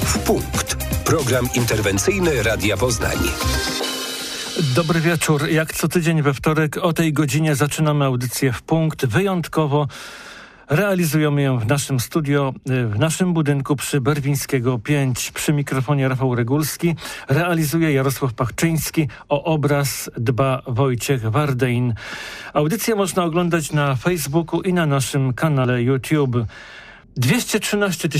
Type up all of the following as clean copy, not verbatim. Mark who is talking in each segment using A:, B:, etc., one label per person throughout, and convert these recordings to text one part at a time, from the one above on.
A: W punkt. Program interwencyjny Radia Poznań.
B: Dobry wieczór. Jak co tydzień we wtorek o tej godzinie zaczynamy audycję W punkt. Wyjątkowo realizujemy ją w naszym studio, w naszym budynku przy Berwińskiego 5. Przy mikrofonie Rafał Regulski. Realizuje Jarosław Pachczyński. O obraz dba Wojciech Wardein. Audycję można oglądać na Facebooku i na naszym kanale YouTube. 213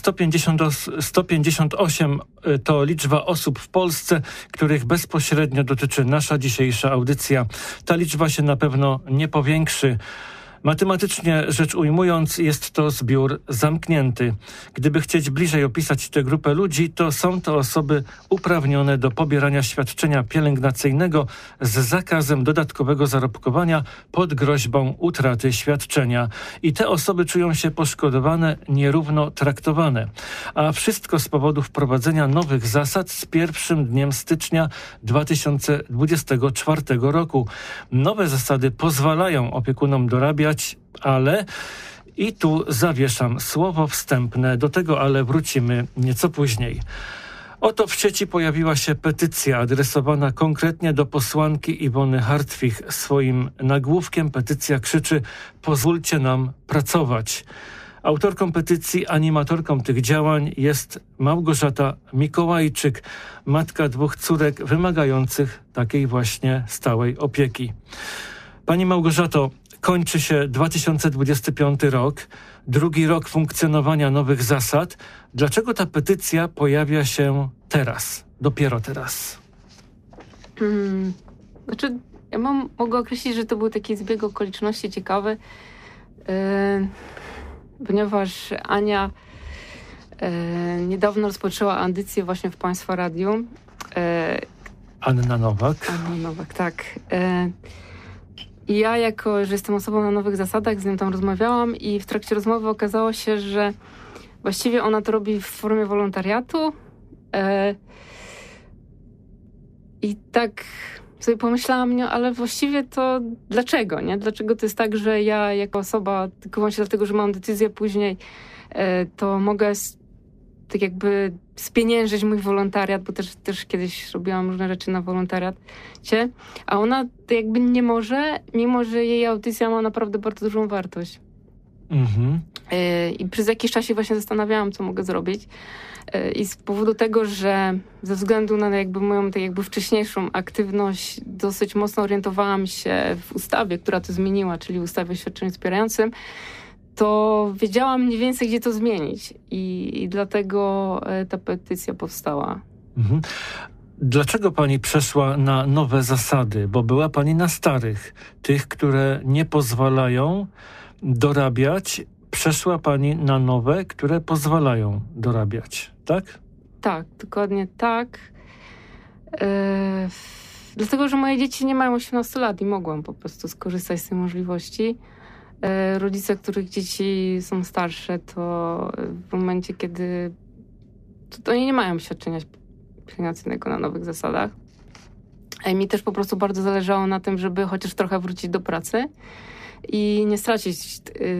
B: 158 to liczba osób w Polsce, których bezpośrednio dotyczy nasza dzisiejsza audycja. Ta liczba się na pewno nie powiększy. Matematycznie rzecz ujmując, jest to zbiór zamknięty. Gdyby chcieć bliżej opisać tę grupę ludzi, to są to osoby uprawnione do pobierania świadczenia pielęgnacyjnego z zakazem dodatkowego zarobkowania pod groźbą utraty świadczenia. I te osoby czują się poszkodowane, nierówno traktowane. A wszystko z powodu wprowadzenia nowych zasad z 1 dniem stycznia 2024 roku. Nowe zasady pozwalają opiekunom dorabiać, ale i tu zawieszam słowo wstępne, do tego ale wrócimy nieco później. Oto w sieci pojawiła się petycja adresowana konkretnie do posłanki Iwony Hartwich. Swoim nagłówkiem petycja krzyczy: pozwólcie nam pracować. Autorką petycji, animatorką tych działań jest Małgorzata Mikołajczyk, matka 2 córek wymagających takiej właśnie stałej opieki. Pani Małgorzato, kończy się 2025 rok, drugi rok funkcjonowania nowych zasad. Dlaczego ta petycja pojawia się teraz, dopiero teraz?
C: Ja mogę określić, że to był taki zbieg okoliczności ciekawy, ponieważ Ania niedawno rozpoczęła audycję właśnie w Państwa Radiu.
B: Anna Nowak.
C: Anna Nowak, tak. I ja, jako że jestem osobą na nowych zasadach, z nią tam rozmawiałam i w trakcie rozmowy okazało się, że właściwie ona to robi w formie wolontariatu. I tak sobie pomyślałam, no, ale właściwie to dlaczego, nie? Dlaczego to jest tak, że ja jako osoba, tylko właśnie dlatego, że mam decyzję później, to mogę tak jakby spieniężyć mój wolontariat, bo też kiedyś robiłam różne rzeczy na wolontariacie, a ona to jakby nie może, mimo że jej audycja ma naprawdę bardzo dużą wartość. I przez jakiś czas się właśnie zastanawiałam, co mogę zrobić. I z powodu tego, że ze względu na jakby moją tak jakby wcześniejszą aktywność dosyć mocno orientowałam się w ustawie, która to zmieniła, czyli ustawie o świadczeniu wspierającym, to wiedziałam mniej więcej, gdzie to zmienić. I dlatego ta petycja powstała.
B: Dlaczego pani przeszła na nowe zasady? Bo była pani na starych, tych, które nie pozwalają dorabiać. Przeszła pani na nowe, które pozwalają dorabiać, tak?
C: Tak, dokładnie tak. Dlatego, że moje dzieci nie mają 18 lat i mogłam po prostu skorzystać z tej możliwości. Rodzice, których dzieci są starsze, to w momencie, kiedy to oni nie mają świadczenia pielęgnacyjnego na nowych zasadach. A mi też po prostu bardzo zależało na tym, żeby chociaż trochę wrócić do pracy i nie stracić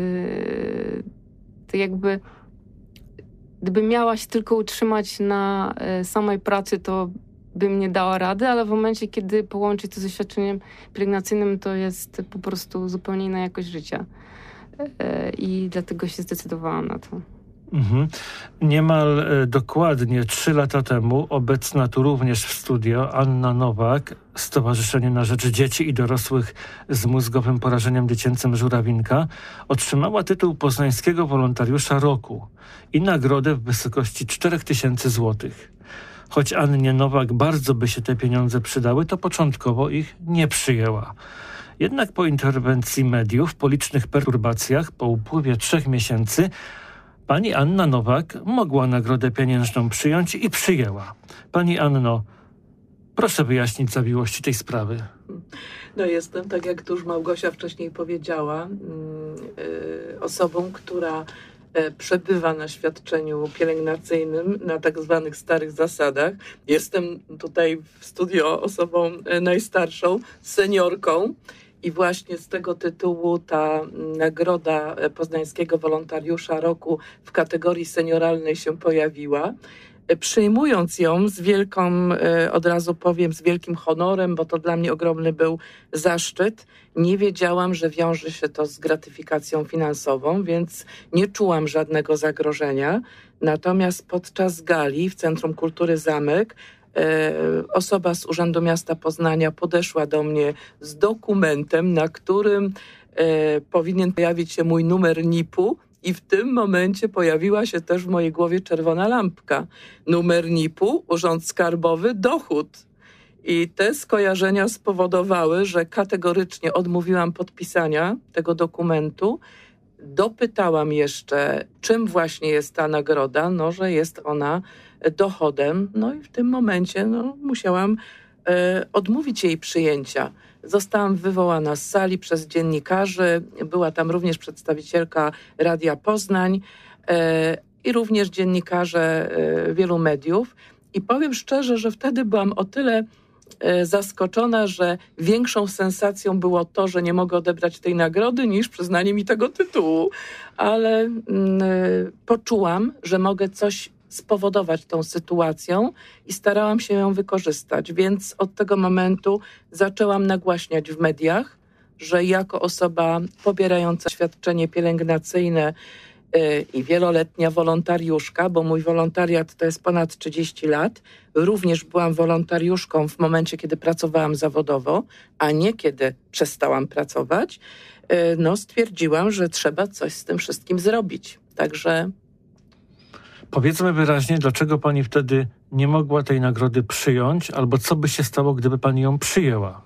C: to jakby, gdybym miała się tylko utrzymać na samej pracy, to bym nie dała rady, ale w momencie, kiedy połączyć to ze świadczeniem pielęgnacyjnym, to jest po prostu zupełnie inna jakość życia. I dlatego się zdecydowałam na to.
B: Niemal dokładnie 3 lata temu obecna tu również w studio Anna Nowak, Stowarzyszenie na Rzecz Dzieci i Dorosłych z Mózgowym Porażeniem Dziecięcym Żurawinka, otrzymała tytuł Poznańskiego Wolontariusza Roku i nagrodę w wysokości 4000 złotych. Choć Annie Nowak bardzo by się te pieniądze przydały, to początkowo ich nie przyjęła. Jednak po interwencji mediów, po licznych perturbacjach, po upływie 3 miesięcy, pani Anna Nowak mogła nagrodę pieniężną przyjąć i przyjęła. Pani Anno, proszę wyjaśnić zawiłości tej sprawy.
D: No jestem, tak jak tu już Małgosia wcześniej powiedziała, osobą, która przebywa na świadczeniu pielęgnacyjnym na tak zwanych starych zasadach. Jestem tutaj w studio osobą najstarszą, seniorką i właśnie z tego tytułu ta nagroda Poznańskiego Wolontariusza Roku w kategorii senioralnej się pojawiła. przyjmując ją z wielką, od razu powiem, z wielkim honorem, bo to dla mnie ogromny był zaszczyt. Nie wiedziałam, że wiąże się to z gratyfikacją finansową, więc nie czułam żadnego zagrożenia. Natomiast podczas gali w Centrum Kultury Zamek osoba z Urzędu Miasta Poznania podeszła do mnie z dokumentem, na którym powinien pojawić się mój numer NIP-u, i w tym momencie pojawiła się też w mojej głowie czerwona lampka. Numer NIP-u, Urząd Skarbowy, dochód. I te skojarzenia spowodowały, że kategorycznie odmówiłam podpisania tego dokumentu. Dopytałam jeszcze, czym właśnie jest ta nagroda, no, że jest ona dochodem. No i w tym momencie musiałam odmówić jej przyjęcia. Zostałam wywołana z sali przez dziennikarzy. Była tam również przedstawicielka Radia Poznań i również dziennikarze wielu mediów. I powiem szczerze, że wtedy byłam o tyle zaskoczona, że większą sensacją było to, że nie mogę odebrać tej nagrody, niż przyznanie mi tego tytułu. Ale poczułam, że mogę coś spowodować tą sytuacją i starałam się ją wykorzystać. Więc od tego momentu zaczęłam nagłaśniać w mediach, że jako osoba pobierająca świadczenie pielęgnacyjne i wieloletnia wolontariuszka, bo mój wolontariat to jest ponad 30 lat, również byłam wolontariuszką w momencie, kiedy pracowałam zawodowo, a nie kiedy przestałam pracować, stwierdziłam, że trzeba coś z tym wszystkim zrobić. Także
B: powiedzmy wyraźnie, dlaczego pani wtedy nie mogła tej nagrody przyjąć, albo co by się stało, gdyby pani ją przyjęła?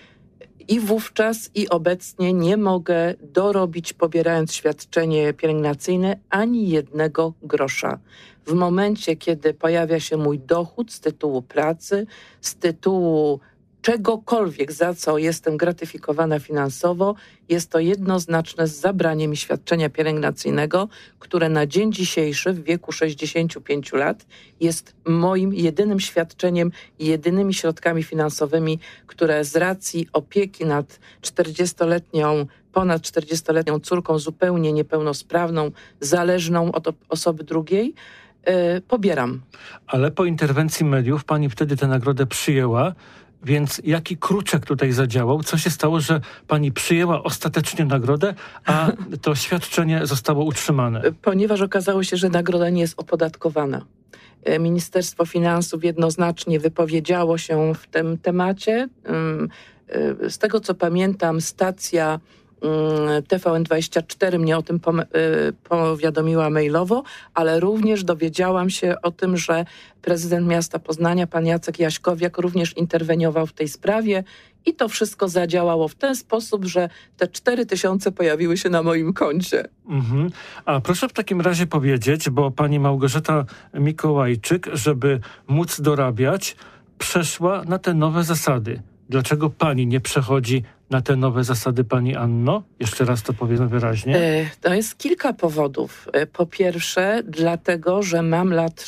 D: I wówczas, i obecnie nie mogę dorobić, pobierając świadczenie pielęgnacyjne, ani jednego grosza. W momencie, kiedy pojawia się mój dochód z tytułu pracy, z tytułu czegokolwiek, za co jestem gratyfikowana finansowo, jest to jednoznaczne z zabraniem mi świadczenia pielęgnacyjnego, które na dzień dzisiejszy w wieku 65 lat jest moim jedynym świadczeniem i jedynymi środkami finansowymi, które z racji opieki nad ponad 40-letnią córką zupełnie niepełnosprawną, zależną od osoby drugiej, pobieram.
B: Ale po interwencji mediów pani wtedy tę nagrodę przyjęła. Więc jaki kruczek tutaj zadziałał? Co się stało, że pani przyjęła ostatecznie nagrodę, a to świadczenie zostało utrzymane?
D: Ponieważ okazało się, że nagroda nie jest opodatkowana. Ministerstwo Finansów jednoznacznie wypowiedziało się w tym temacie. Z tego, co pamiętam, stacja TVN24 mnie o tym powiadomiła mailowo, ale również dowiedziałam się o tym, że prezydent miasta Poznania, pan Jacek Jaśkowiak, również interweniował w tej sprawie i to wszystko zadziałało w ten sposób, że te 4000 pojawiły się na moim koncie.
B: Mhm. A proszę w takim razie powiedzieć, bo pani Małgorzata Mikołajczyk, żeby móc dorabiać, przeszła na te nowe zasady. Dlaczego pani nie przechodzi na te nowe zasady, pani Anno? Jeszcze raz to powiem wyraźnie.
D: To jest kilka powodów. Po pierwsze, dlatego, że mam lat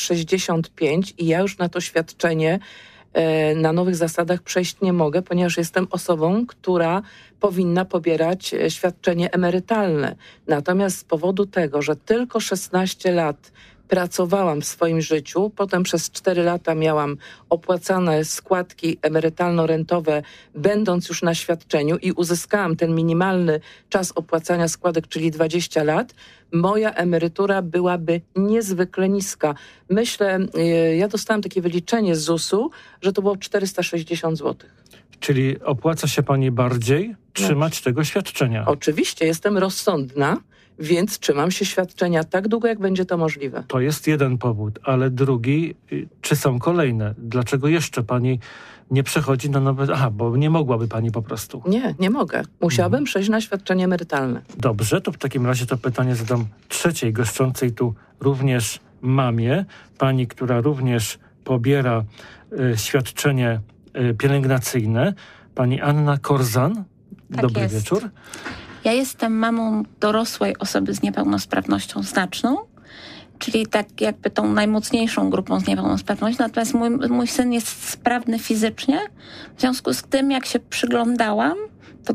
D: 65 i ja już na to świadczenie na nowych zasadach przejść nie mogę, ponieważ jestem osobą, która powinna pobierać świadczenie emerytalne. Natomiast z powodu tego, że tylko 16 lat pracowałam w swoim życiu, potem przez 4 lata miałam opłacane składki emerytalno-rentowe, będąc już na świadczeniu i uzyskałam ten minimalny czas opłacania składek, czyli 20 lat, moja emerytura byłaby niezwykle niska. Myślę, ja dostałam takie wyliczenie z ZUS-u, że to było 460 zł.
B: Czyli opłaca się pani bardziej trzymać tego świadczenia?
D: Oczywiście, jestem rozsądna, więc trzymam się świadczenia tak długo, jak będzie to możliwe.
B: To jest jeden powód, ale drugi, czy są kolejne? Dlaczego jeszcze pani nie przechodzi na nowe... Aha, bo nie mogłaby pani po prostu.
D: Nie mogę. Musiałabym przejść na świadczenie emerytalne.
B: Dobrze, to w takim razie to pytanie zadam trzeciej goszczącej tu również mamie. Pani, która również pobiera świadczenie pielęgnacyjne. Pani Anna Korzan.
E: Tak
B: Dobry
E: jest.
B: wieczór.
E: Ja jestem mamą dorosłej osoby z niepełnosprawnością znaczną, czyli tak jakby tą najmocniejszą grupą z niepełnosprawnością. Natomiast mój syn jest sprawny fizycznie. W związku z tym, jak się przyglądałam, to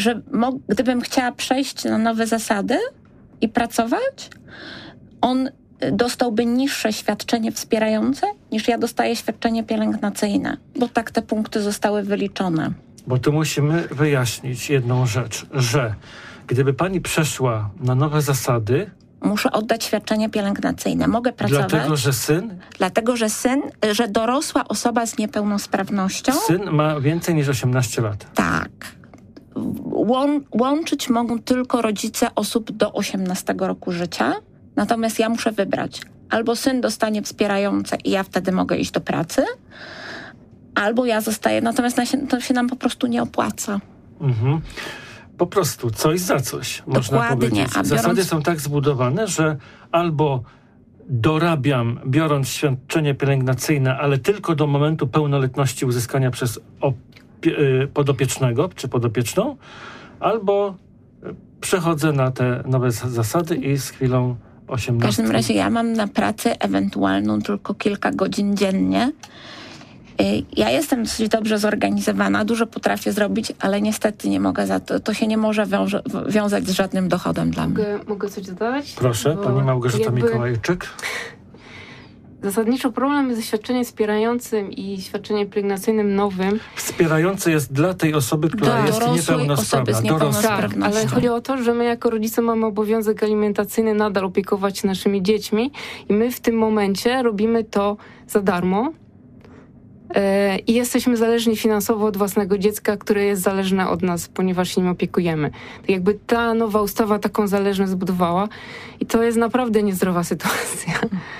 E: gdybym chciała przejść na nowe zasady i pracować, on dostałby niższe świadczenie wspierające, niż ja dostaję świadczenie pielęgnacyjne, bo tak te punkty zostały wyliczone.
B: Bo tu musimy wyjaśnić jedną rzecz, że gdyby pani przeszła na nowe zasady...
E: Muszę oddać świadczenie pielęgnacyjne. Mogę pracować... Dlatego, że dorosła osoba z niepełnosprawnością...
B: Syn ma więcej niż 18 lat.
E: Tak. Łączyć mogą tylko rodzice osób do 18 roku życia, natomiast ja muszę wybrać. Albo syn dostanie wspierające i ja wtedy mogę iść do pracy, albo ja zostaję, natomiast to się nam po prostu nie opłaca.
B: Mhm. Po prostu coś za coś, można powiedzieć. Zasady są tak zbudowane, że albo dorabiam, biorąc świadczenie pielęgnacyjne, ale tylko do momentu pełnoletności uzyskania przez podopiecznego czy podopieczną, albo przechodzę na te nowe zasady i z chwilą 18.
E: W każdym razie ja mam na pracę ewentualną tylko kilka godzin dziennie. Ja jestem dosyć dobrze zorganizowana, dużo potrafię zrobić, ale niestety nie mogę to się nie może wiązać z żadnym dochodem dla mnie.
C: Mogę coś dodać?
B: Proszę, pani Małgorzata Mikołajczyk.
C: Zasadniczo problem ze świadczeniem wspierającym i świadczeniem pielęgnacyjnym nowym.
B: Wspierające jest dla tej osoby, która jest niepełnosprawna.
C: Tak, ale chodzi o to, że my jako rodzice mamy obowiązek alimentacyjny nadal opiekować się naszymi dziećmi i my w tym momencie robimy to za darmo. I jesteśmy zależni finansowo od własnego dziecka, które jest zależne od nas, ponieważ się nim opiekujemy. Tak jakby ta nowa ustawa taką zależność zbudowała i to jest naprawdę niezdrowa sytuacja.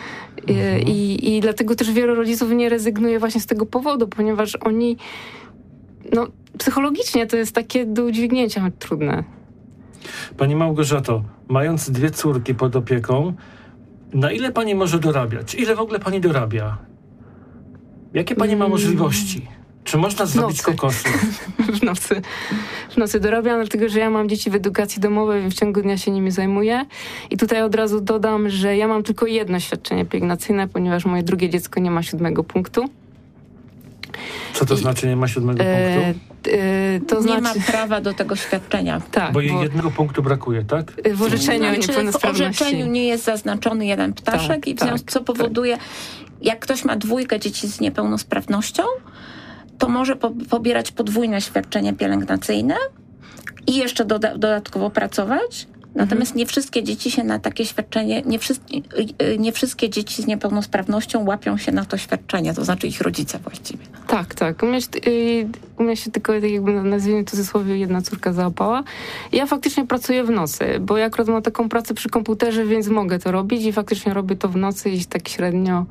C: I dlatego też wielu rodziców nie rezygnuje właśnie z tego powodu, ponieważ oni psychologicznie to jest takie do udźwignięcia trudne.
B: Pani Małgorzato, mając 2 córki pod opieką, na ile pani może dorabiać? Ile w ogóle pani dorabia? Jakie pani ma możliwości? Czy można zrobić kokosy?
C: W nocy dorabiam, dlatego że ja mam dzieci w edukacji domowej, więc w ciągu dnia się nimi zajmuję. I tutaj od razu dodam, że ja mam tylko jedno świadczenie pielęgnacyjne, ponieważ moje drugie dziecko nie ma 7 punktu.
B: Co to znaczy nie ma 7 punktu?
E: To nie ma prawa do tego świadczenia.
B: Tak, bo jej 1 punktu brakuje, tak?
C: W orzeczeniu o niepełnosprawności.
E: W orzeczeniu nie jest zaznaczony jeden ptaszek co powoduje, jak ktoś ma 2 dzieci z niepełnosprawnością, to może pobierać podwójne świadczenie pielęgnacyjne i jeszcze dodatkowo pracować. Natomiast nie wszystkie dzieci się na takie świadczenie, nie wszystkie dzieci z niepełnosprawnością łapią się na to świadczenie, to znaczy ich rodzice właściwie.
C: Tak. U mnie się tylko, jakby nazwijmy w cudzysłowie, 1 córka załapała. Ja faktycznie pracuję w nocy, bo ja akurat mam taką pracę przy komputerze, więc mogę to robić i faktycznie robię to w nocy i tak średnio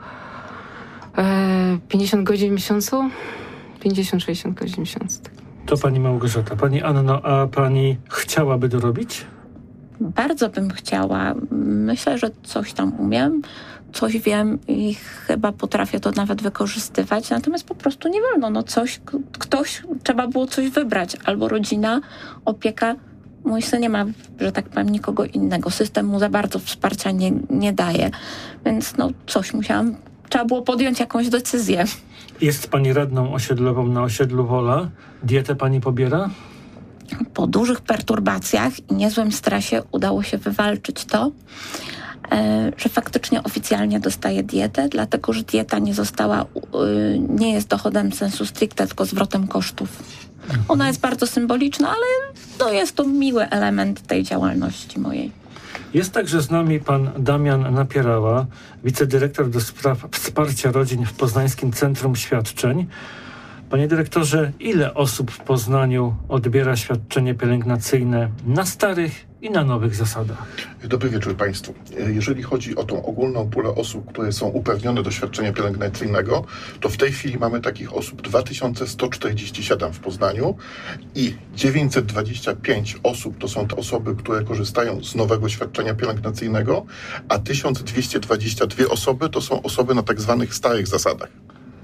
C: 50 godzin w miesiącu. 50-60 godzin w miesiącu.
B: To pani Małgorzata. Pani Anno, a pani chciałaby dorobić?
E: Bardzo bym chciała. Myślę, że coś tam umiem, coś wiem i chyba potrafię to nawet wykorzystywać. Natomiast po prostu nie wolno. Trzeba było coś wybrać. Albo rodzina, opieka. Mój syn nie ma, że tak powiem, nikogo innego. System mu za bardzo wsparcia nie daje. Więc trzeba było podjąć jakąś decyzję.
B: Jest pani radną osiedlową na osiedlu Wola. Dietę pani pobiera?
E: Po dużych perturbacjach i niezłym stresie udało się wywalczyć to, że faktycznie oficjalnie dostaję dietę, dlatego że dieta nie jest dochodem sensu stricte, tylko zwrotem kosztów. Ona jest bardzo symboliczna, ale jest to miły element tej działalności mojej.
B: Jest także z nami pan Damian Napierała, wicedyrektor do spraw wsparcia rodzin w Poznańskim Centrum Świadczeń. Panie dyrektorze, ile osób w Poznaniu odbiera świadczenie pielęgnacyjne na starych i na nowych zasadach?
F: Dobry wieczór Państwu. Jeżeli chodzi o tą ogólną pulę osób, które są uprawnione do świadczenia pielęgnacyjnego, to w tej chwili mamy takich osób 2147 w Poznaniu i 925 osób to są te osoby, które korzystają z nowego świadczenia pielęgnacyjnego, a 1222 osoby to są osoby na tak zwanych starych zasadach.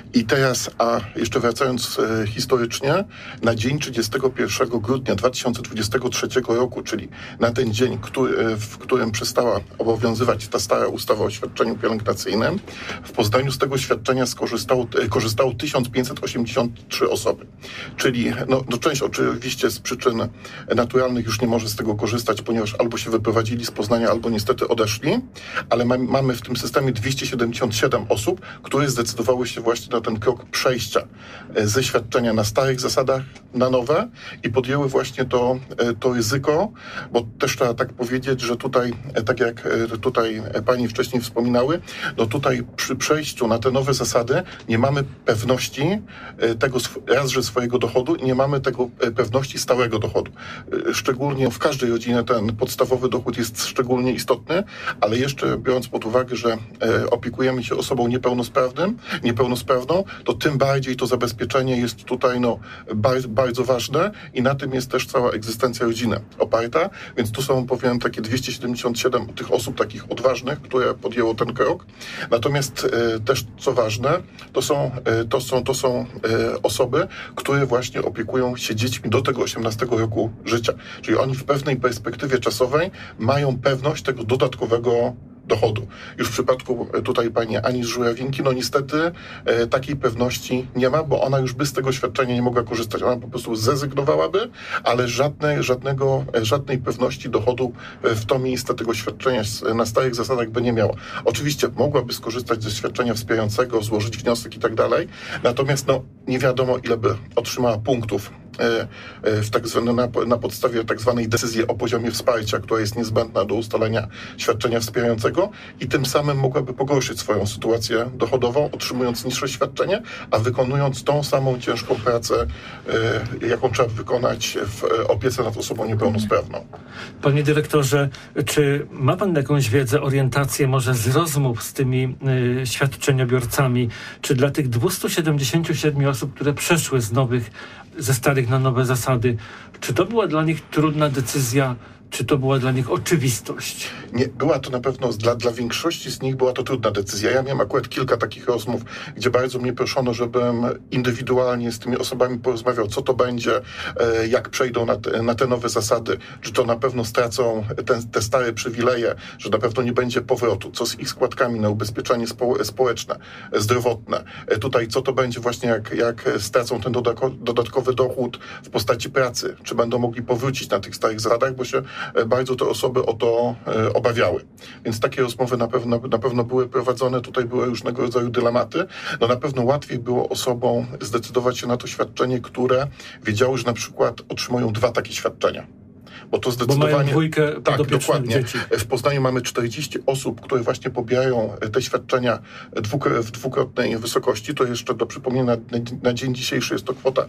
F: I teraz, a jeszcze wracając historycznie, na dzień 31 grudnia 2023 roku, czyli na ten dzień, w którym przestała obowiązywać ta stara ustawa o świadczeniu pielęgnacyjnym, w Poznaniu z tego świadczenia korzystało 1583 osoby. Czyli część oczywiście z przyczyn naturalnych już nie może z tego korzystać, ponieważ albo się wyprowadzili z Poznania, albo niestety odeszli, ale mamy w tym systemie 277 osób, które zdecydowały się właśnie na ten krok przejścia ze świadczenia na starych zasadach na nowe i podjęły właśnie to ryzyko, bo też trzeba tak powiedzieć, że tutaj, tak jak tutaj pani wcześniej wspominały, tutaj przy przejściu na te nowe zasady nie mamy pewności tego że swojego dochodu i nie mamy tego pewności stałego dochodu. Szczególnie w każdej rodzinie ten podstawowy dochód jest szczególnie istotny, ale jeszcze biorąc pod uwagę, że opiekujemy się osobą niepełnosprawną, to tym bardziej to zabezpieczenie jest tutaj bardzo ważne i na tym jest też cała egzystencja rodziny oparta, więc tu są, powiem, takie 277 tych osób takich odważnych, które podjęło ten krok. Natomiast też, co ważne, to są osoby, które właśnie opiekują się dziećmi do tego 18 roku życia. Czyli oni w pewnej perspektywie czasowej mają pewność tego dodatkowego dochodu. Już w przypadku tutaj pani Ani z Żurawinki, niestety takiej pewności nie ma, bo ona już by z tego świadczenia nie mogła korzystać. Ona po prostu zrezygnowałaby, ale żadnej pewności dochodu w to miejsce tego świadczenia na starych zasadach by nie miała. Oczywiście mogłaby skorzystać ze świadczenia wspierającego, złożyć wniosek i tak dalej, natomiast nie wiadomo, ile by otrzymała punktów na podstawie tak zwanej decyzji o poziomie wsparcia, która jest niezbędna do ustalenia świadczenia wspierającego i tym samym mogłaby pogorszyć swoją sytuację dochodową, otrzymując niższe świadczenie, a wykonując tą samą ciężką pracę, jaką trzeba wykonać w opiece nad osobą niepełnosprawną.
B: Panie dyrektorze, czy ma pan jakąś wiedzę, orientację może z rozmów z tymi świadczeniobiorcami, czy dla tych 277 osób, które przeszły ze starych na nowe zasady, czy to była dla nich trudna decyzja, czy to była dla nich oczywistość?
F: Nie, była to na pewno dla większości z nich była to trudna decyzja. Ja miałem akurat kilka takich rozmów, gdzie bardzo mnie proszono, żebym indywidualnie z tymi osobami porozmawiał, co to będzie, jak przejdą na te nowe zasady, czy to na pewno stracą te stare przywileje, że na pewno nie będzie powrotu, co z ich składkami na ubezpieczenie społeczne, zdrowotne. Tutaj co to będzie właśnie, jak stracą ten dodatkowy dochód w postaci pracy, czy będą mogli powrócić na tych starych zasadach, bo się bardzo te osoby o to obawiały. Więc takie rozmowy na pewno były prowadzone. Tutaj były różnego rodzaju dylematy. Na pewno łatwiej było osobom zdecydować się na to świadczenie, które wiedziały, że na przykład otrzymują 2 takie świadczenia. Bo to zdecydowanie...
B: Bo mają 2
F: tak, dokładnie.
B: Dzieci.
F: W Poznaniu mamy 40 osób, które właśnie pobierają te świadczenia w dwukrotnej wysokości. To jeszcze do przypomnienia na dzień dzisiejszy jest to kwota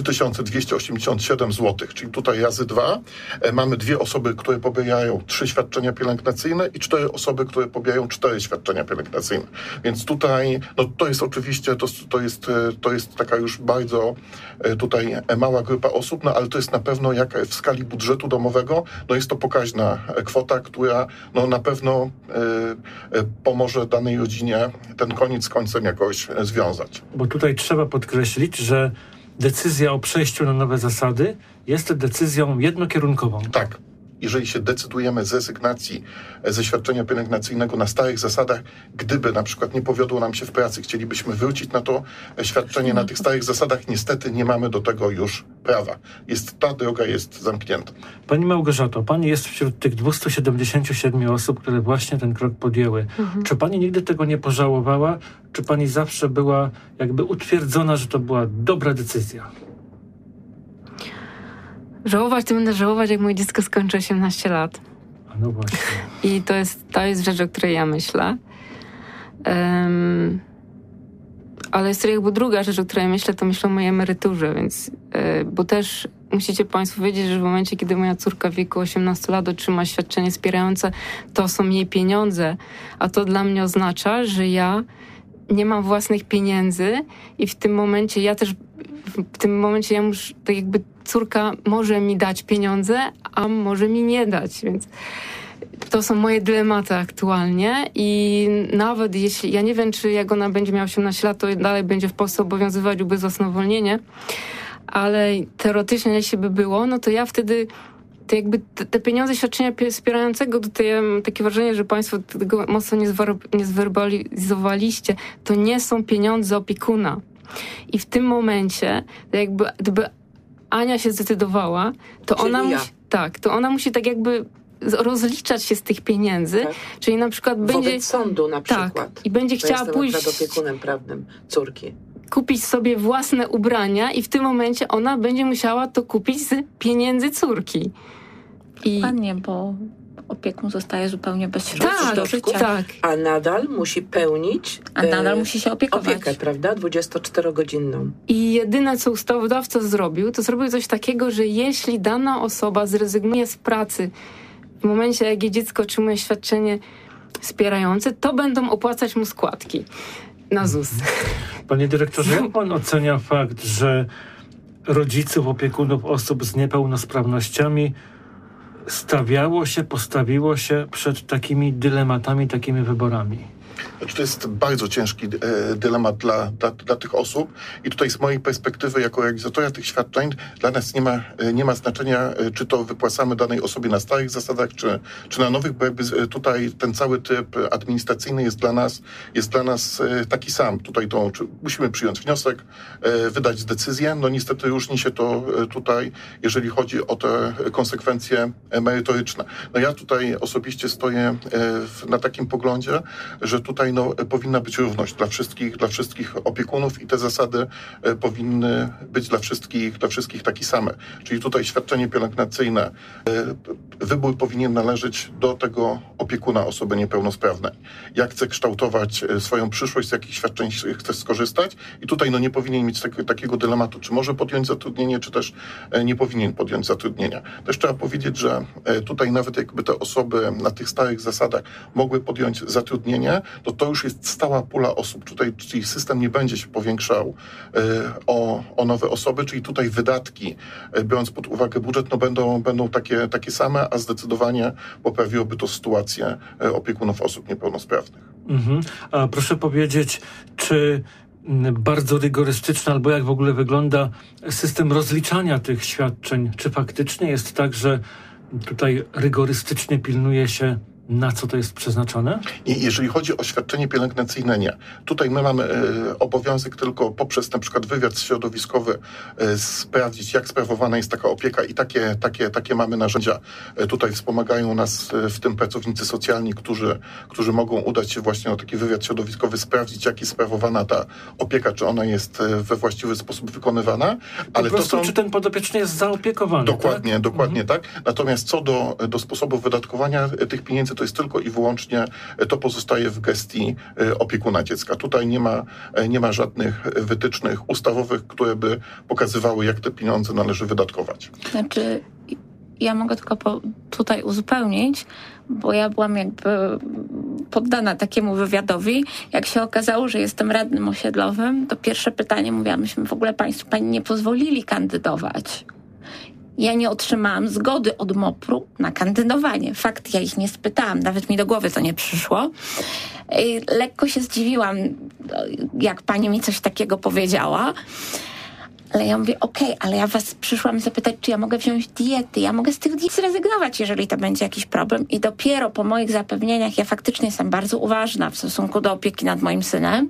F: 3287 zł, czyli tutaj razy 2. Mamy 2 osoby, które pobierają 3 świadczenia pielęgnacyjne i 4 osoby, które pobierają 4 świadczenia pielęgnacyjne. Więc tutaj, to jest oczywiście, to jest taka już bardzo tutaj mała grupa osób, ale to jest na pewno jak w skali budżetu domowego, jest to pokaźna kwota, która na pewno pomoże danej rodzinie ten koniec z końcem jakoś związać.
B: Bo tutaj trzeba podkreślić, że decyzja o przejściu na nowe zasady jest decyzją jednokierunkową.
F: Tak. Jeżeli się decydujemy z rezygnacji ze świadczenia pielęgnacyjnego na starych zasadach, gdyby na przykład nie powiodło nam się w pracy, chcielibyśmy wrócić na to świadczenie na tych starych zasadach, niestety nie mamy do tego już prawa. Ta droga jest zamknięta.
B: Pani Małgorzato, pani jest wśród tych 277 osób, które właśnie ten krok podjęły. Czy pani nigdy tego nie pożałowała? Czy pani zawsze była jakby utwierdzona, że to była dobra decyzja?
C: Żałować to będę żałować, jak moje dziecko skończy 18 lat.
B: No właśnie.
C: I to jest rzecz, o której ja myślę. Ale jest to jakby druga rzecz, o której myślę, to myślę o mojej emeryturze, więc bo też musicie państwo wiedzieć, że w momencie, kiedy moja córka w wieku 18 lat otrzyma świadczenie wspierające, to są jej pieniądze, a to dla mnie oznacza, że ja nie mam własnych pieniędzy i w tym momencie ja muszę, tak jakby córka może mi dać pieniądze, a może mi nie dać, więc to są moje dylematy aktualnie i nawet jeśli, ja nie wiem, czy jak ona będzie miała 18 lat, to dalej będzie w Polsce obowiązywać ubezwłasnowolnienie, ale teoretycznie jeśli by było, no to ja wtedy te pieniądze świadczenia wspierającego, tutaj ja mam takie wrażenie, że państwo tego mocno nie zwerbalizowaliście, to nie są pieniądze opiekuna. I w tym momencie, gdyby Ania się zdecydowała, to ona musi tak jakby rozliczać się z tych pieniędzy, tak. Czyli na przykład będzie...
D: Wobec sądu na przykład.
C: Tak, i będzie chciała pójść...
D: opiekunem prawnym córki.
C: Kupić sobie własne ubrania i w tym momencie ona będzie musiała to kupić z pieniędzy córki.
E: Dokładnie, bo opiekun zostaje zupełnie bez środków do życia.
C: Tak.
D: A nadal musi pełnić...
E: A nadal musi się opiekować.
D: Opiekę, prawda? 24-godzinną.
C: I jedyne, co ustawodawca zrobił, to zrobił coś takiego, że jeśli dana osoba zrezygnuje z pracy w momencie, jak jej dziecko otrzymuje świadczenie wspierające, to będą opłacać mu składki na ZUS.
B: Panie dyrektorze, jak pan ocenia fakt, że rodziców, opiekunów osób z niepełnosprawnościami postawiło się przed takimi dylematami, takimi wyborami?
F: Znaczy, to jest bardzo ciężki dylemat dla tych osób i tutaj z mojej perspektywy jako realizatora tych świadczeń dla nas nie ma znaczenia, czy to wypłacamy danej osobie na starych zasadach, czy na nowych, bo jakby tutaj ten cały typ administracyjny jest dla nas taki sam. Tutaj musimy przyjąć wniosek, wydać decyzję. No niestety różni się to tutaj, jeżeli chodzi o te konsekwencje merytoryczne. No ja tutaj osobiście stoję na takim poglądzie, że tutaj powinna być równość dla wszystkich opiekunów i te zasady powinny być dla wszystkich takie same. Czyli tutaj świadczenie pielęgnacyjne, wybór powinien należeć do tego opiekuna osoby niepełnosprawnej. Jak chce kształtować swoją przyszłość, z jakich świadczeń chce skorzystać i tutaj nie powinien mieć takiego dylematu, czy może podjąć zatrudnienie, czy też nie powinien podjąć zatrudnienia. Też trzeba powiedzieć, że tutaj nawet jakby te osoby na tych starych zasadach mogły podjąć zatrudnienie, to już jest stała pula osób. Czyli system nie będzie się powiększał o nowe osoby, czyli tutaj wydatki, biorąc pod uwagę budżet, będą takie same, a zdecydowanie poprawiłoby to sytuację opiekunów osób niepełnosprawnych.
B: A proszę powiedzieć, czy bardzo rygorystyczny, albo jak w ogóle wygląda system rozliczania tych świadczeń? Czy faktycznie jest tak, że tutaj rygorystycznie pilnuje się, na co to jest przeznaczone?
F: Jeżeli chodzi o świadczenie pielęgnacyjne, nie. Tutaj my mamy obowiązek tylko poprzez na przykład wywiad środowiskowy sprawdzić, jak sprawowana jest taka opieka i takie mamy narzędzia. Tutaj wspomagają nas w tym pracownicy socjalni, którzy mogą udać się właśnie na taki wywiad środowiskowy, sprawdzić, jak jest sprawowana ta opieka, czy ona jest we właściwy sposób wykonywana. Ale
B: po prostu, czy ten podopieczny jest zaopiekowany.
F: Dokładnie tak. Natomiast co do sposobu wydatkowania tych pieniędzy, to jest tylko i wyłącznie, to pozostaje w gestii opiekuna dziecka. Tutaj nie ma żadnych wytycznych ustawowych, które by pokazywały, jak te pieniądze należy wydatkować.
E: Znaczy, ja mogę tylko tutaj uzupełnić, bo ja byłam jakby poddana takiemu wywiadowi. Jak się okazało, że jestem radnym osiedlowym, to pierwsze pytanie mówiłam, myśmy w ogóle pani nie pozwolili kandydować. Ja nie otrzymałam zgody od MOPR-u na kandydowanie. Fakt, ja ich nie spytałam, nawet mi do głowy to nie przyszło. Lekko się zdziwiłam, jak pani mi coś takiego powiedziała. Ale ja mówię, ale ja was przyszłam zapytać, czy ja mogę wziąć diety. Ja mogę z tych diet zrezygnować, jeżeli to będzie jakiś problem. I dopiero po moich zapewnieniach, ja faktycznie jestem bardzo uważna w stosunku do opieki nad moim synem.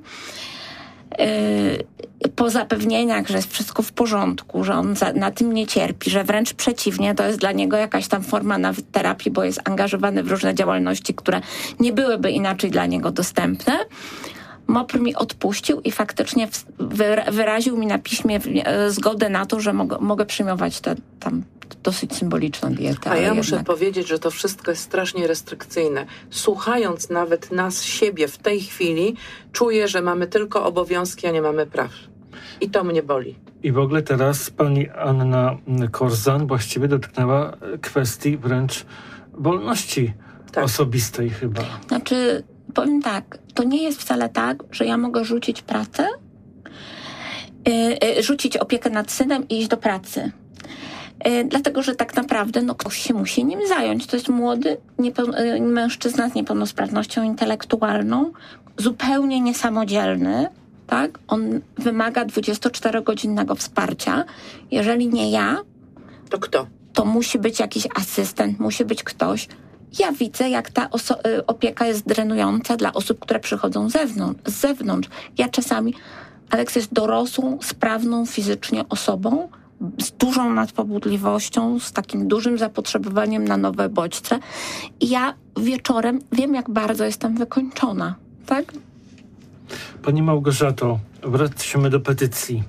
E: Po zapewnieniach, że jest wszystko w porządku, że on na tym nie cierpi, że wręcz przeciwnie, to jest dla niego jakaś tam forma nawet terapii, bo jest angażowany w różne działalności, które nie byłyby inaczej dla niego dostępne. MOPR mi odpuścił i faktycznie wyraził mi na piśmie zgodę na to, że mogę przyjmować tę tam dosyć symboliczną dietę.
D: A ja muszę powiedzieć, że to wszystko jest strasznie restrykcyjne. Słuchając nawet nas, siebie w tej chwili, czuję, że mamy tylko obowiązki, a nie mamy praw. I to mnie boli.
B: I w ogóle teraz pani Anna Korzan właściwie dotknęła kwestii wręcz wolności osobistej chyba.
E: Znaczy, powiem tak, to nie jest wcale tak, że ja mogę rzucić pracę, rzucić opiekę nad synem i iść do pracy. dlatego że tak naprawdę ktoś się musi nim zająć. To jest młody mężczyzna z niepełnosprawnością intelektualną, zupełnie niesamodzielny. Tak? On wymaga 24-godzinnego wsparcia. Jeżeli nie ja,
D: to kto?
E: To musi być jakiś asystent, musi być ktoś. Ja widzę, jak ta opieka jest drenująca dla osób, które przychodzą z zewnątrz. Ja czasami... Aleks jest dorosłą, sprawną fizycznie osobą, z dużą nadpobudliwością, z takim dużym zapotrzebowaniem na nowe bodźce. I ja wieczorem wiem, jak bardzo jestem wykończona. Tak?
B: Pani Małgorzato, wracamy do petycji.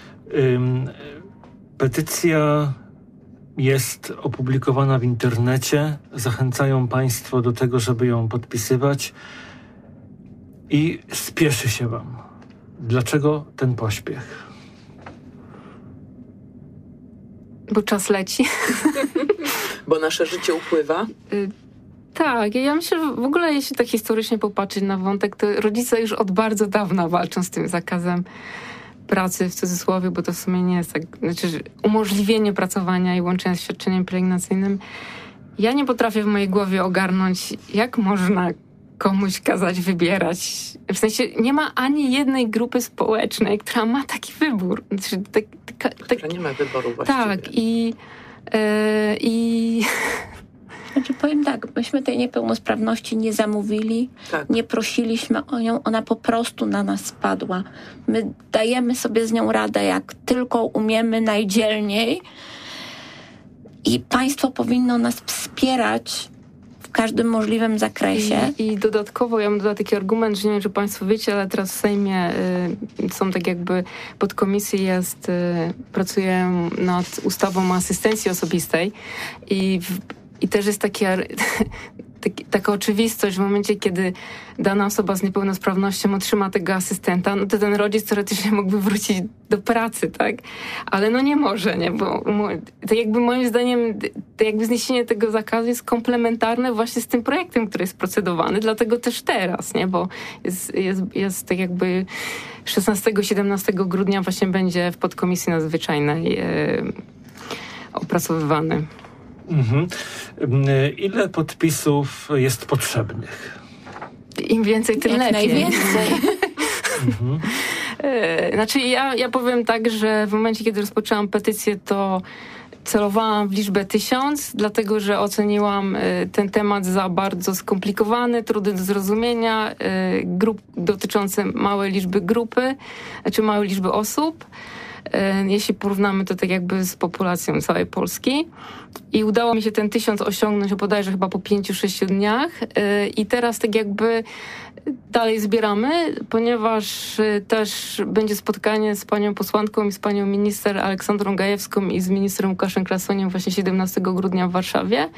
B: Petycja jest opublikowana w internecie. Zachęcają Państwo do tego, żeby ją podpisywać. I spieszy się Wam. Dlaczego ten pośpiech?
C: Bo czas leci.
D: Bo nasze życie upływa.
C: Tak, ja myślę, że w ogóle jeśli tak historycznie popatrzeć na wątek, to rodzice już od bardzo dawna walczą z tym zakazem pracy, w cudzysłowie, bo to w sumie nie jest tak, znaczy umożliwienie pracowania i łączenia z świadczeniem pielęgnacyjnym. Ja nie potrafię w mojej głowie ogarnąć, jak można komuś kazać wybierać. W sensie nie ma ani jednej grupy społecznej, która ma taki wybór. Znaczy,
D: która nie ma wyboru właściwie.
C: Tak, i
E: Znaczy powiem tak, myśmy tej niepełnosprawności nie zamówili, nie prosiliśmy o nią, ona po prostu na nas spadła. My dajemy sobie z nią radę, jak tylko umiemy, najdzielniej i państwo powinno nas wspierać w każdym możliwym zakresie.
C: I dodatkowo ja bym dodała taki argument, że nie wiem, czy Państwo wiecie, ale teraz w Sejmie są tak jakby podkomisje pracują nad ustawą o asystencji osobistej i też jest taka oczywistość w momencie, kiedy dana osoba z niepełnosprawnością otrzyma tego asystenta, no to ten rodzic teoretycznie mógłby wrócić do pracy, tak? Ale no nie może, nie? Bo to jakby moim zdaniem to jakby zniesienie tego zakazu jest komplementarne właśnie z tym projektem, który jest procedowany, dlatego też teraz, nie? Bo jest tak jakby 16-17 grudnia właśnie będzie w podkomisji nadzwyczajnej opracowywany.
B: Mhm. Ile podpisów jest potrzebnych?
C: Im więcej, tym lepiej.
E: Najwięcej.
B: Mhm.
C: Znaczy ja powiem tak, że w momencie, kiedy rozpoczęłam petycję, to celowałam w liczbę 1000, dlatego że oceniłam ten temat za bardzo skomplikowany, trudny do zrozumienia, dotyczący małej liczby grupy, czy małej liczby osób. Jeśli porównamy to tak jakby z populacją całej Polski. I udało mi się ten 1000 osiągnąć bodajże chyba po 5-6 dniach. I teraz tak jakby dalej zbieramy, ponieważ też będzie spotkanie z panią posłanką i z panią minister Aleksandrą Gajewską i z ministrem Łukaszem Krasoniem właśnie 17 grudnia w Warszawie.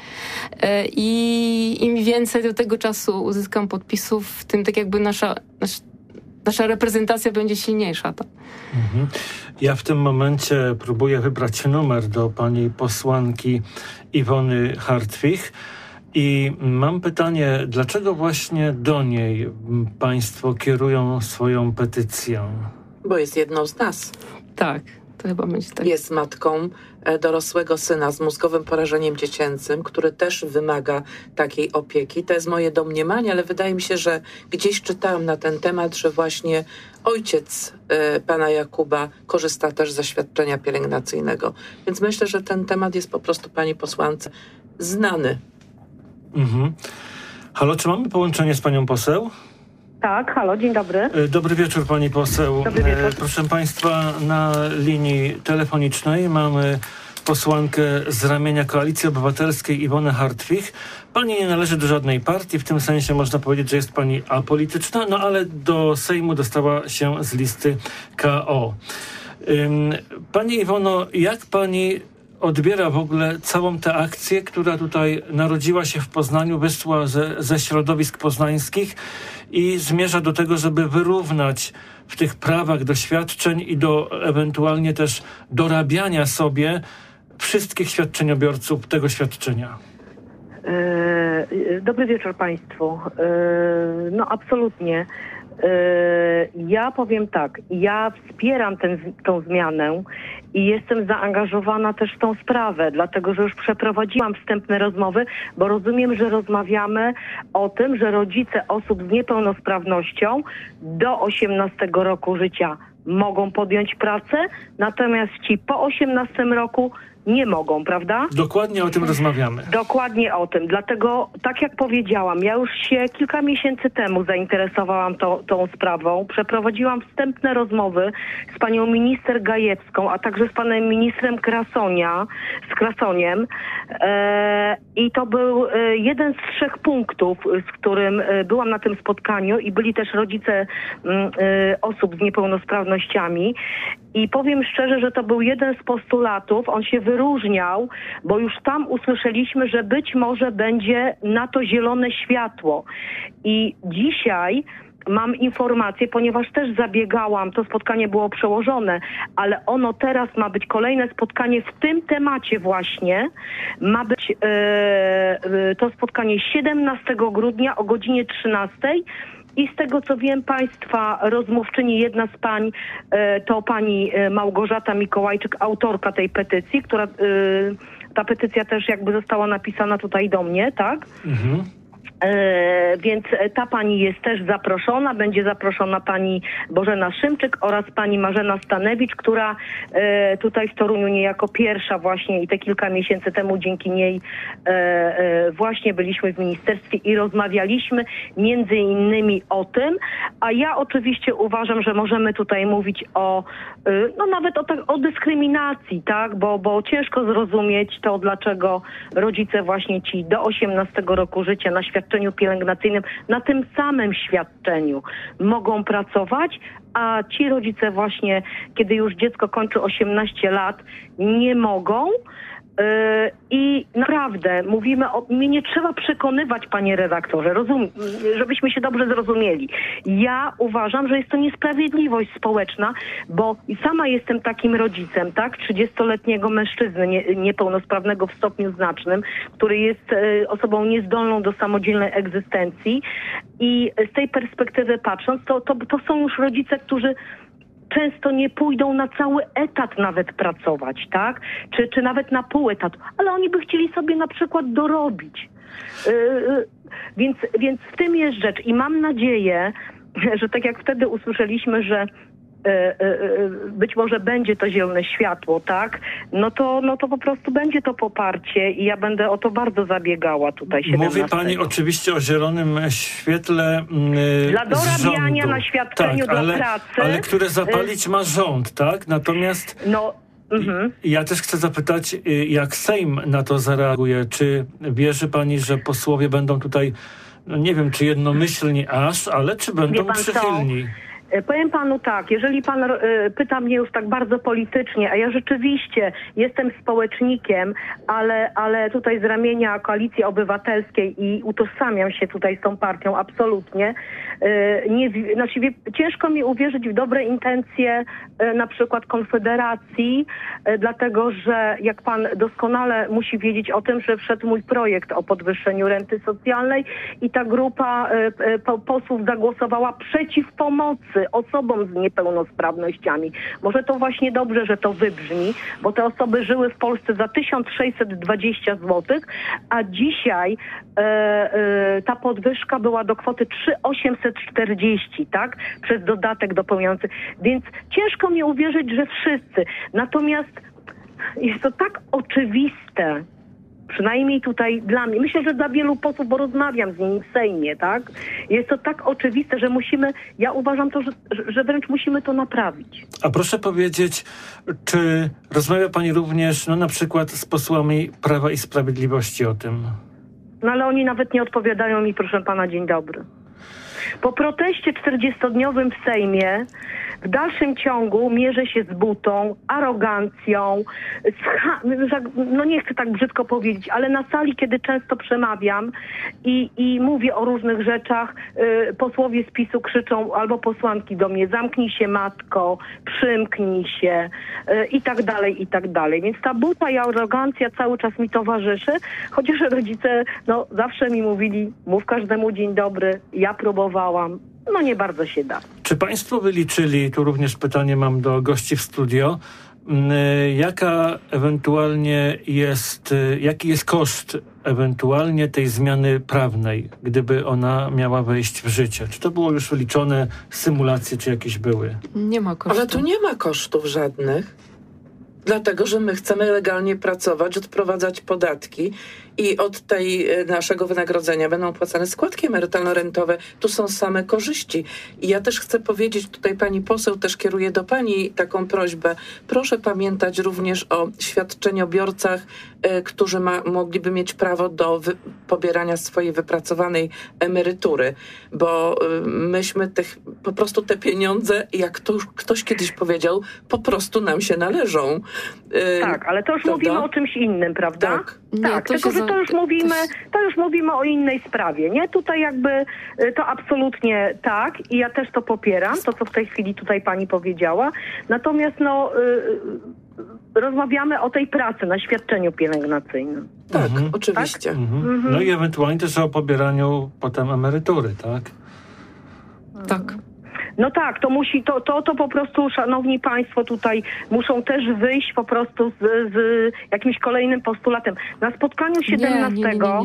C: I im więcej do tego czasu uzyskam podpisów, tym tak jakby nasza reprezentacja będzie silniejsza. Tak?
B: Mhm. Ja w tym momencie próbuję wybrać numer do pani posłanki Iwony Hartwich i mam pytanie, dlaczego właśnie do niej państwo kierują swoją petycję?
D: Bo jest jedną z nas.
C: Tak, to chyba będzie tak.
D: Jest matką dorosłego syna z mózgowym porażeniem dziecięcym, który też wymaga takiej opieki. To jest moje domniemanie, ale wydaje mi się, że gdzieś czytałam na ten temat, że właśnie ojciec pana Jakuba korzysta też ze świadczenia pielęgnacyjnego. Więc myślę, że ten temat jest po prostu pani posłance znany.
B: Mhm. Halo, czy mamy połączenie z panią poseł?
G: Tak, halo, dzień dobry.
B: Dobry wieczór, pani poseł.
G: Dobry wieczór.
B: Proszę państwa, na linii telefonicznej mamy posłankę z ramienia Koalicji Obywatelskiej Iwonę Hartwich. Pani nie należy do żadnej partii, w tym sensie można powiedzieć, że jest pani apolityczna, no ale do Sejmu dostała się z listy KO. Pani Iwono, jak pani odbiera w ogóle całą tę akcję, która tutaj narodziła się w Poznaniu, wyszła ze środowisk poznańskich i zmierza do tego, żeby wyrównać w tych prawach do świadczeń i do ewentualnie też dorabiania sobie wszystkich świadczeniobiorców tego świadczenia?
G: Dobry wieczór Państwu. No absolutnie. Ja powiem tak, ja wspieram tą zmianę i jestem zaangażowana też w tą sprawę, dlatego że już przeprowadziłam wstępne rozmowy, bo rozumiem, że rozmawiamy o tym, że rodzice osób z niepełnosprawnością do 18 roku życia mogą podjąć pracę, natomiast ci po 18 roku nie mogą, prawda?
B: Dokładnie o tym rozmawiamy.
G: Dokładnie o tym. Dlatego, tak jak powiedziałam, ja już się kilka miesięcy temu zainteresowałam tą sprawą. Przeprowadziłam wstępne rozmowy z panią minister Gajewską, a także z panem ministrem Krasoniem. I to był jeden z 3 punktów, z którym byłam na tym spotkaniu i byli też rodzice osób z niepełnosprawnościami. I powiem szczerze, że to był jeden z postulatów. On się wyróżniał, bo już tam usłyszeliśmy, że być może będzie na to zielone światło. I dzisiaj mam informację, ponieważ też zabiegałam, to spotkanie było przełożone, ale ono teraz ma być kolejne spotkanie w tym temacie właśnie. Ma być to spotkanie 17 grudnia o godzinie 13. I z tego, co wiem, państwa rozmówczyni, jedna z pań, to pani Małgorzata Mikołajczyk, autorka tej petycji, która, ta petycja też jakby została napisana tutaj do mnie, tak? Mhm. Więc ta pani jest też zaproszona, będzie zaproszona pani Bożena Szymczyk oraz pani Marzena Stanewicz, która tutaj w Toruniu niejako pierwsza właśnie i te kilka miesięcy temu dzięki niej właśnie byliśmy w ministerstwie i rozmawialiśmy między innymi o tym, a ja oczywiście uważam, że możemy tutaj mówić o no nawet o dyskryminacji, tak, bo ciężko zrozumieć to, dlaczego rodzice właśnie ci do 18 roku życia na świadczeniu pielęgnacyjnym, na tym samym świadczeniu mogą pracować, a ci rodzice właśnie, kiedy już dziecko kończy 18 lat, nie mogą. I naprawdę mówimy mnie nie trzeba przekonywać, panie redaktorze, żebyśmy się dobrze zrozumieli. Ja uważam, że jest to niesprawiedliwość społeczna, bo sama jestem takim rodzicem, tak, 30-letniego mężczyzny niepełnosprawnego w stopniu znacznym, który jest osobą niezdolną do samodzielnej egzystencji i z tej perspektywy patrząc, to są już rodzice, którzy często nie pójdą na cały etat nawet pracować, tak? Czy nawet na pół etatu, ale oni by chcieli sobie na przykład dorobić. Więc w tym jest rzecz i mam nadzieję, że tak jak wtedy usłyszeliśmy, że być może będzie to zielone światło, tak? No to po prostu będzie to poparcie i ja będę o to bardzo zabiegała tutaj 17.
B: Mówi pani oczywiście o zielonym świetle
G: dla dorabiania
B: rządu.
G: Na świadczeniu
B: tak,
G: do pracy.
B: Ale które zapalić ma rząd, tak? Natomiast ja też chcę zapytać, jak Sejm na to zareaguje? Czy wierzy pani, że posłowie będą tutaj, no nie wiem, czy jednomyślni ale czy będą przychylni?
G: Powiem panu tak, jeżeli pan pyta mnie już tak bardzo politycznie, a ja rzeczywiście jestem społecznikiem, ale tutaj z ramienia Koalicji Obywatelskiej i utożsamiam się tutaj z tą partią absolutnie. Ciężko mi uwierzyć w dobre intencje na przykład Konfederacji, dlatego że jak pan doskonale musi wiedzieć o tym, że wszedł mój projekt o podwyższeniu renty socjalnej i ta grupa posłów zagłosowała przeciw pomocy osobom z niepełnosprawnościami. Może to właśnie dobrze, że to wybrzmi, bo te osoby żyły w Polsce za 1620 zł, a dzisiaj ta podwyżka była do kwoty 3840, tak? Przez dodatek dopełniający. Więc ciężko mi uwierzyć, że wszyscy. Natomiast jest to tak oczywiste, przynajmniej tutaj dla mnie, myślę, że dla wielu posłów, bo rozmawiam z nimi w Sejmie, tak? Jest to tak oczywiste, że ja uważam to, że wręcz musimy to naprawić.
B: A proszę powiedzieć, czy rozmawia pani również, no na przykład z posłami Prawa i Sprawiedliwości o tym?
G: No ale oni nawet nie odpowiadają mi, proszę pana, dzień dobry. Po proteście 40-dniowym w Sejmie w dalszym ciągu mierzę się z butą, arogancją, no nie chcę tak brzydko powiedzieć, ale na sali, kiedy często przemawiam i mówię o różnych rzeczach, posłowie z PiS-u krzyczą albo posłanki do mnie: zamknij się, matko, przymknij się i tak dalej, i tak dalej. Więc ta buta i arogancja cały czas mi towarzyszy, chociaż rodzice zawsze mi mówili: mów każdemu dzień dobry, ja próbowałam. no nie bardzo się da.
B: Czy państwo wyliczyli, tu również pytanie mam do gości w studio, jaki jest koszt ewentualnie tej zmiany prawnej, gdyby ona miała wejść w życie? Czy to było już wyliczone, symulacje czy jakieś były?
C: Nie ma kosztów.
D: Ale tu nie ma kosztów żadnych. Dlatego, że my chcemy legalnie pracować, odprowadzać podatki i od tej naszego wynagrodzenia będą płacane składki emerytalno-rentowe. Tu są same korzyści. I ja też chcę powiedzieć, tutaj pani poseł też kieruje do pani taką prośbę. Proszę pamiętać również o świadczeniobiorcach, którzy mogliby mieć prawo do pobierania swojej wypracowanej emerytury, bo myśmy po prostu te pieniądze, jak to już ktoś kiedyś powiedział, po prostu nam się należą.
G: Tak, ale to już
D: prawda?
G: mówimy o czymś innym, prawda?
D: Tak.
G: Tak, tylko że to już mówimy o innej sprawie, nie? Tutaj jakby to absolutnie tak i ja też to popieram, to co w tej chwili tutaj pani powiedziała. Natomiast rozmawiamy o tej pracy na świadczeniu pielęgnacyjnym.
D: Tak, oczywiście.
B: No i ewentualnie też o pobieraniu potem emerytury, tak?
C: Tak.
G: No tak, to musi, to po prostu, szanowni państwo, tutaj muszą też wyjść po prostu z jakimś kolejnym postulatem. Na spotkaniu 17,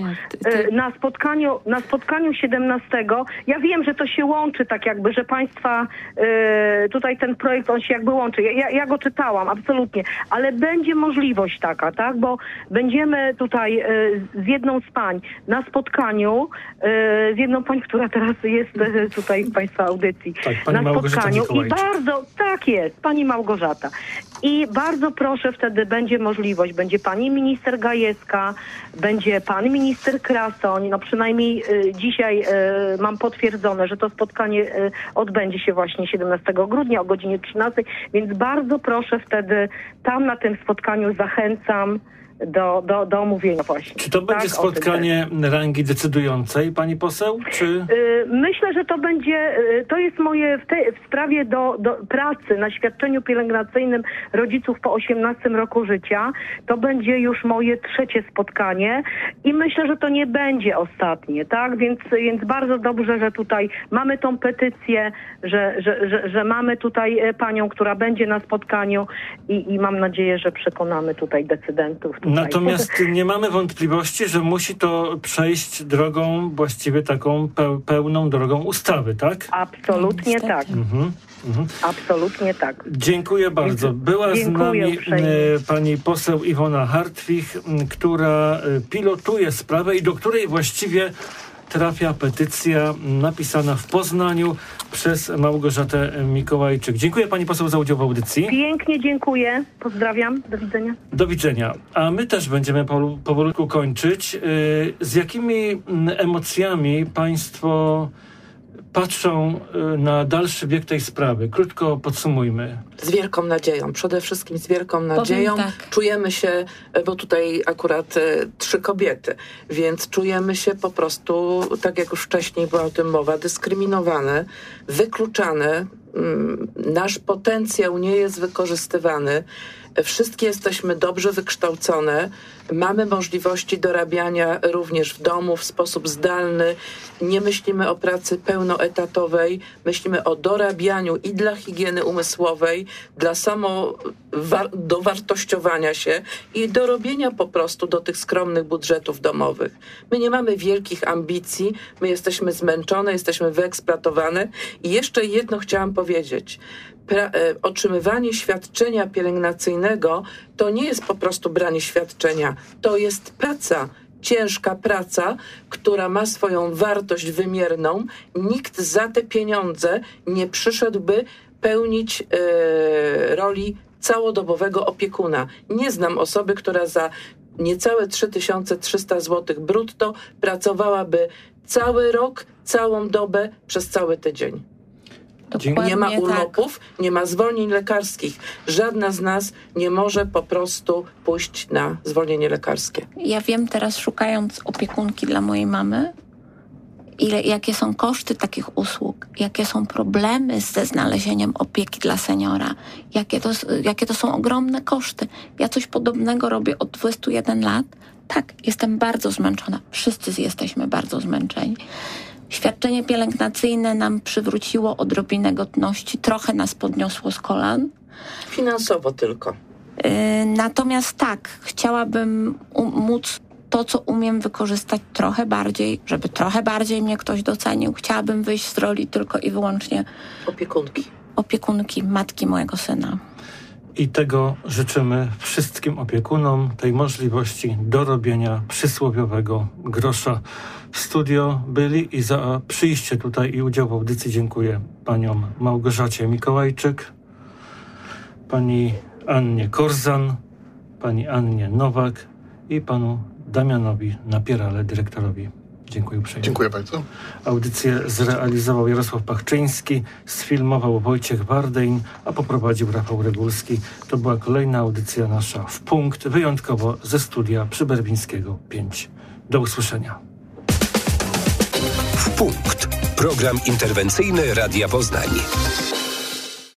G: na spotkaniu 17, ja wiem, że to się łączy tak jakby, że państwa, tutaj ten projekt, on się jakby łączy. Ja go czytałam, absolutnie, ale będzie możliwość taka, tak, bo będziemy tutaj z jedną z pań na spotkaniu, z jedną pań, która teraz jest tutaj w państwa audycji.
B: Tak, pani
G: na spotkaniu i
B: bardzo,
G: tak jest, pani Małgorzata. I bardzo proszę, wtedy będzie możliwość, będzie pani minister Gajewska, będzie pan minister Krasoń, no przynajmniej dzisiaj mam potwierdzone, że to spotkanie odbędzie się właśnie 17 grudnia o godzinie 13, więc bardzo proszę wtedy tam na tym spotkaniu zachęcam do omówienia właśnie.
B: Czy to będzie spotkanie rangi decydującej, pani poseł? Czy...
G: Myślę, że to będzie, to jest moje w sprawie do pracy na świadczeniu pielęgnacyjnym rodziców po 18 roku życia. To będzie już moje 3. spotkanie i myślę, że to nie będzie ostatnie, tak? Więc bardzo dobrze, że tutaj mamy tą petycję, że mamy tutaj panią, która będzie na spotkaniu i mam nadzieję, że przekonamy tutaj decydentów.
B: Natomiast nie mamy wątpliwości, że musi to przejść drogą właściwie taką pełną drogą ustawy, tak?
G: Absolutnie tak. Absolutnie tak.
B: Dziękuję bardzo. Była z nami pani poseł Iwona Hartwich, która pilotuje sprawę i do której właściwie trafia petycja napisana w Poznaniu przez Małgorzatę Mikołajczyk. Dziękuję pani poseł za udział w audycji.
G: Pięknie dziękuję. Pozdrawiam. Do widzenia.
B: Do widzenia. A my też będziemy powolutku kończyć. Z jakimi emocjami państwo patrzą na dalszy bieg tej sprawy? Krótko podsumujmy.
D: Z wielką nadzieją. Przede wszystkim z wielką nadzieją.
E: Tak.
D: Czujemy się, bo tutaj akurat 3 kobiety, więc czujemy się po prostu, tak jak już wcześniej była o tym mowa, dyskryminowane, wykluczane. Nasz potencjał nie jest wykorzystywany. Wszystkie jesteśmy dobrze wykształcone, mamy możliwości dorabiania również w domu w sposób zdalny. Nie myślimy o pracy pełnoetatowej, myślimy o dorabianiu i dla higieny umysłowej, dla dowartościowania się i dorobienia po prostu do tych skromnych budżetów domowych. My nie mamy wielkich ambicji, my jesteśmy zmęczone, jesteśmy wyeksploatowane. I jeszcze jedno chciałam powiedzieć. Otrzymywanie świadczenia pielęgnacyjnego to nie jest po prostu branie świadczenia, to jest praca, ciężka praca, która ma swoją wartość wymierną. Nikt za te pieniądze nie przyszedłby pełnić roli całodobowego opiekuna. Nie znam osoby, która za niecałe 3300 zł brutto pracowałaby cały rok, całą dobę, przez cały tydzień.
E: Dokładnie
D: nie ma urlopów,
E: tak.
D: Nie ma zwolnień lekarskich. Żadna z nas nie może po prostu pójść na zwolnienie lekarskie.
E: Ja wiem teraz, szukając opiekunki dla mojej mamy, jakie są koszty takich usług, jakie są problemy ze znalezieniem opieki dla seniora, jakie to są ogromne koszty. Ja coś podobnego robię od 21 lat. Tak, jestem bardzo zmęczona. Wszyscy jesteśmy bardzo zmęczeni. Świadczenie pielęgnacyjne nam przywróciło odrobinę godności, trochę nas podniosło z kolan.
D: Finansowo tylko.
E: Natomiast tak, chciałabym móc to, co umiem, wykorzystać trochę bardziej, żeby trochę bardziej mnie ktoś docenił. Chciałabym wyjść z roli tylko i wyłącznie opiekunki, matki mojego syna.
B: I tego życzymy wszystkim opiekunom, tej możliwości dorobienia przysłowiowego grosza. W studio byli i za przyjście tutaj i udział w audycji dziękuję paniom Małgorzacie Mikołajczyk, pani Annie Korzan, pani Annie Nowak i panu Damianowi Napierale, dyrektorowi. Dziękuję uprzejmie.
F: Dziękuję bardzo.
B: Audycję zrealizował Jarosław Pachczyński, sfilmował Wojciech Wardein, a poprowadził Rafał Regulski. To była kolejna audycja nasza w punkt, wyjątkowo ze studia Przyberwińskiego 5. Do usłyszenia.
A: W punkt. Program interwencyjny Radia Poznań.